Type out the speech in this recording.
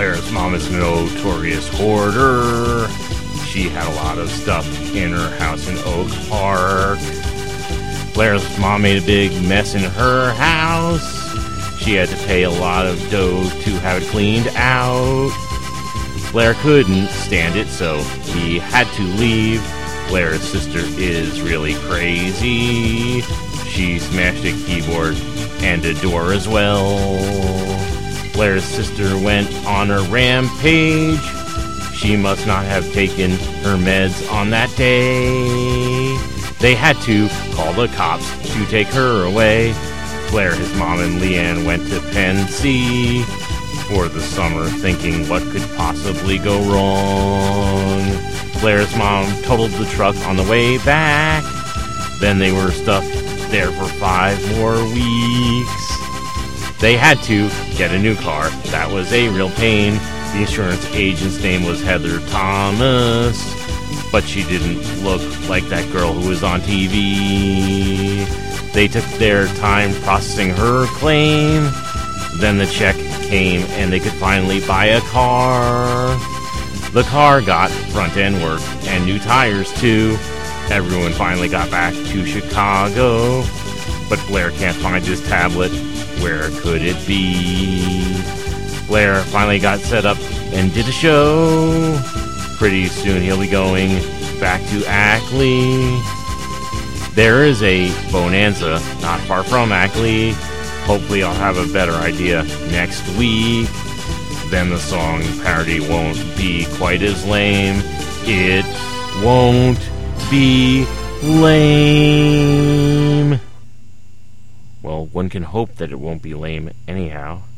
Blair's mom is a notorious hoarder. She had a lot of stuff in her house in Oak Park. Blair's mom made a big mess in her house. She had to pay a lot of dough to have it cleaned out. Blair couldn't stand it, so he had to leave. Blair's sister is really crazy. She smashed a keyboard and a door as well. Blair's sister went on a rampage. She must not have taken her meds on that day. They had to call the cops to take her away. Blair, his mom, and Leanne went to Pensy for the summer, thinking what could possibly go wrong. Blair's mom totaled the truck on the way back. Then they were stuck there for 5 more weeks. They had to get a new car. That was a real pain. The insurance agent's name was Heather Thomas, but she didn't look like that girl who was on TV. They took their time processing her claim. Then the check came and they could finally buy a car. The car got front-end work and new tires too. Everyone finally got back to Chicago. But Blair can't find his tablet. Where could it be? Blair finally got set up and did a show. Pretty soon he'll be going back to Ackley. There is a bonanza not far from Ackley. Hopefully I'll have a better idea next week. Then the song parody won't be quite as lame. It won't be lame. Well, one can hope that it won't be lame anyhow.